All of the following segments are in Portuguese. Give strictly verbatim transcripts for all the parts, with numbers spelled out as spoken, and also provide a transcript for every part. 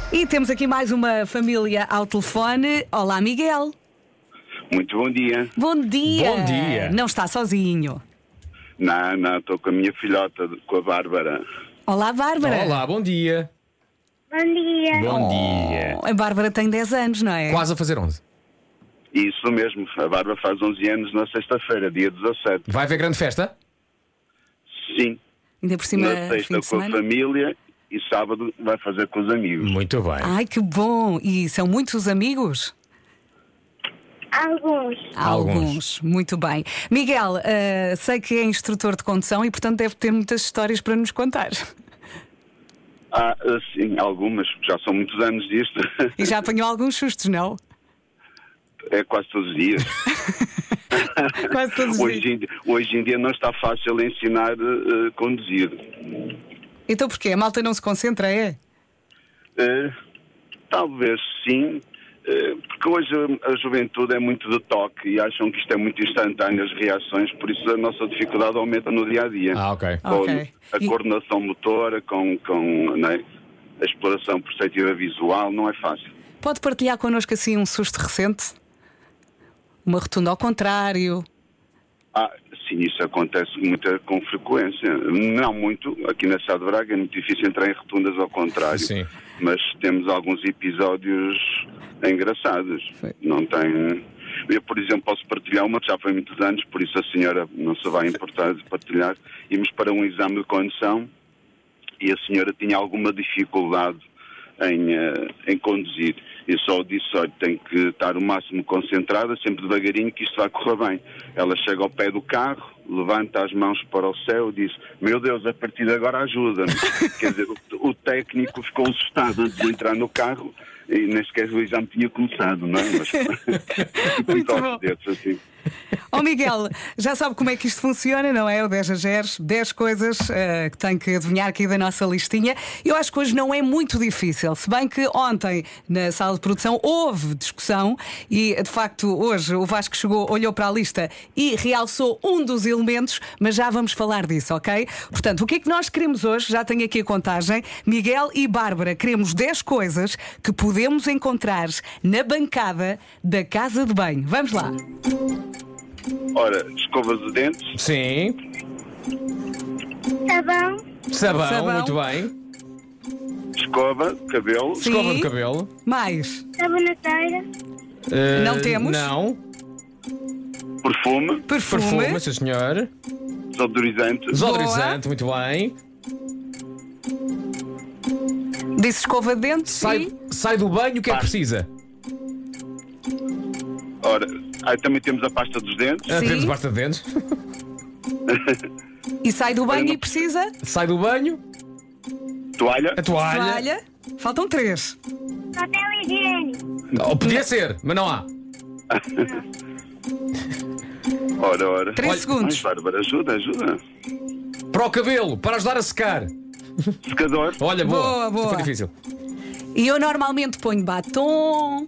E temos aqui mais uma família ao telefone. Olá, Miguel. Muito bom dia. Bom dia. Bom dia. Não está sozinho. Não, não, estou com a minha filhota, com a Bárbara. Olá, Bárbara. Olá, bom dia. Bom dia. Bom dia. A Bárbara tem dez anos, não é? Quase a fazer onze. Isso mesmo, a Bárbara faz onze anos na sexta-feira, dia dezassete. Vai haver grande festa? Sim, Ainda por cima, na sexta fim com de a semana. família e sábado vai fazer com os amigos. Muito bem. Ai, que bom. E são muitos amigos? Alguns. Alguns. Muito bem. Miguel, eh, sei que é instrutor de condução e, portanto, deve ter muitas histórias para nos contar. Ah, sim, algumas, já são muitos anos disto. E já apanhou alguns sustos, não? É quase todos os dias. Quase todos os hoje, dias. em, hoje em dia não está fácil ensinar a uh, conduzir. Então porquê? A malta não se concentra, é? Uh, talvez sim, uh, porque hoje a, a juventude é muito de toque e acham que isto é muito instantâneo, as reações, por isso a nossa dificuldade aumenta no dia a dia. Ah, ok. Com Ok. a E- coordenação motora, com, com né, a exploração perceptiva visual, não é fácil. Pode partilhar connosco assim um susto recente? Uma rotunda ao contrário? Ah, sim, isso acontece muita, com frequência. Não muito, aqui na cidade de Braga é muito difícil entrar em rotundas ao contrário. Sim. Mas temos alguns episódios engraçados. Foi. Não tem. Eu, por exemplo, posso partilhar uma que já foi há muitos anos, por isso a senhora não se vai importar de partilhar. Íamos para um exame de condução e a senhora tinha alguma dificuldade em, eh, em conduzir. Eu só disse, olha, tem que estar o máximo concentrada, sempre devagarinho, que isto vai correr bem. Ela chega ao pé do carro, levanta as mãos para o céu e diz, meu Deus, a partir de agora ajuda-me. Quer dizer, o, o técnico ficou assustado antes de entrar no carro e nem sequer o exame tinha começado, não é? Mas Muito toque bom. desses, assim. Ó Miguel, já sabe como é que isto funciona, não é? O dez a zero, dez coisas eh, que tem que adivinhar aqui da nossa listinha. Eu acho que hoje não é muito difícil, se bem que ontem na sala de produção houve discussão e de facto hoje o Vasco chegou, olhou para a lista e realçou um dos elementos, mas já vamos falar disso, ok? Portanto, o que é que nós queremos hoje? Já tenho aqui a contagem. Miguel e Bárbara, queremos dez coisas que podemos encontrar na bancada da casa de banho. Vamos lá. Ora, escovas de dentes, Sim. Sabão. Sabão, Sabão. muito bem. escova, cabelo, Sim. Escova de cabelo. Mais. Saboneteira. Eh, Não temos? Não. perfume, Perfume. Perfume, sim senhor. desodorizante, Desodorizante, muito bem. Disse escova de dentes. Sai, e- sai do banho, o que é que Pá. precisa? ora, aí também temos a pasta dos dentes, Ah, Sim. temos pasta de dentes. E sai do banho Olha, não e precisa. Sai do banho, toalha, a toalha. Toalha. Faltam três. Papel higiênico. Ou podia ser, mas não há. ora, ora. Três Olha, segundos. ai, Bárbara, ajuda, ajuda. Para o cabelo, para ajudar a secar. Secador, Olha, boa. Boa, Esta boa. Foi difícil. E eu normalmente ponho batom.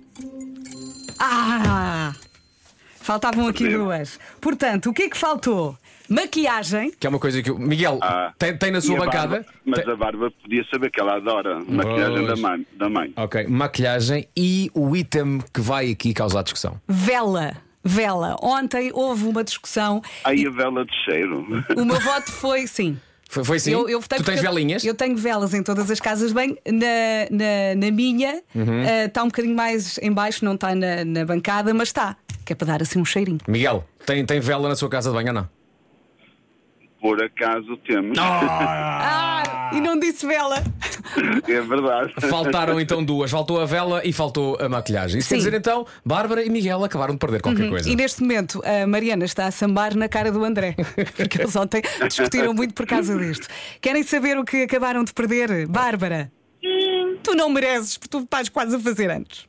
Ah! Faltavam aqui Perdeu. duas. Portanto, o que é que faltou? Maquiagem. Que é uma coisa que o Miguel Ah. tem, tem na e sua a bancada. Bárbara, mas Tem- a Bárbara podia saber que ela adora maquilhagem da Pois. mãe, da mãe. Ok, maquilhagem e o item que vai aqui causar discussão. Vela. Vela. Ontem houve uma discussão. Aí a vela de cheiro. O meu voto foi sim. Foi, foi sim? Eu, eu votei tu tens porque velinhas? Eu tenho velas em todas as casas de banho. Na, na, na minha Uhum. está um bocadinho mais em baixo, não está na, na bancada, mas está. Que é para dar assim um cheirinho. Miguel, tem, tem vela na sua casa de banho ou não? Por acaso temos. Ah! E não disse vela. É verdade. Faltaram então duas. Faltou a vela e faltou a maquilhagem. Isso Sim. quer dizer então, Bárbara e Miguel acabaram de perder qualquer coisa. E neste momento a Mariana está a sambar na cara do André. Porque eles ontem discutiram muito por causa disto. Querem saber o que acabaram de perder? Bárbara, Sim. tu não mereces, porque tu estás quase a fazer antes.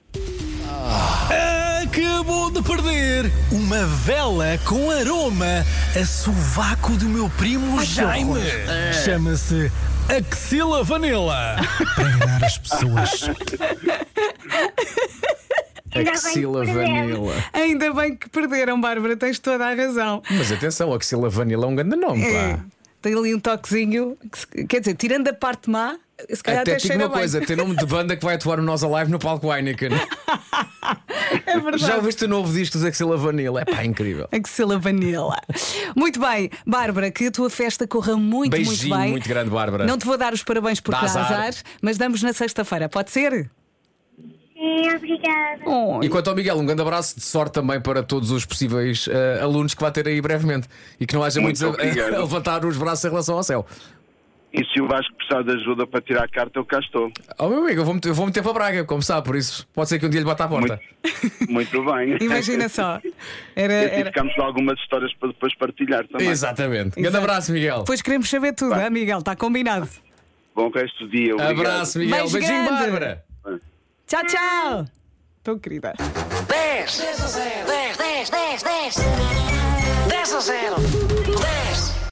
Acabou de perder uma vela com aroma a sovaco do meu primo Jaime. Chama-se Axila Vanilla. Para enganar as pessoas. Ainda bem que Axila perdemos. Vanilla. Ainda bem que perderam, Bárbara, tens toda a razão. Mas atenção, Axila Vanilla é um grande nome, É. pá. tem ali um toquezinho. Que se- quer dizer, tirando a parte má, se calhar até, Até digo cheira uma bem. coisa: tem nome de banda que vai atuar no Nós Alive no palco Heineken. É verdade. Já ouviste o novo disco dos Axila Vanilla? É pá, incrível. Axila Vanilla. Muito bem, Bárbara, que a tua festa corra muito, Beijinho muito bem. muito grande, Bárbara. Não te vou dar os parabéns por Dá azar. azar. Mas damos na sexta-feira, pode ser? Sim, obrigada. Oh, E quanto ao Miguel, um grande abraço de sorte também para todos os possíveis eh, alunos que vai ter aí brevemente e que não haja Muito muitos a, obrigado. a levantar os braços em relação ao céu. E se o Vasco precisar de ajuda para tirar a carta, eu cá estou. Oh, meu amigo, eu vou, meter, eu vou meter para Braga, como sabe, por isso pode ser que um dia lhe bata à porta. Muito, muito bem. imagina só. Era, E assim era... ficamos com algumas histórias para depois partilhar também. Exatamente. Grande Exato. abraço, Miguel. Depois queremos saber tudo, hein, Miguel? Está combinado. Bom resto do dia. Obrigado. Abraço, Miguel. Beijo Beijinho, grande. Bárbara. Tchau, tchau. Tão querida. dez, dez a zero, dez, dez, dez, dez, dez a zero, dez.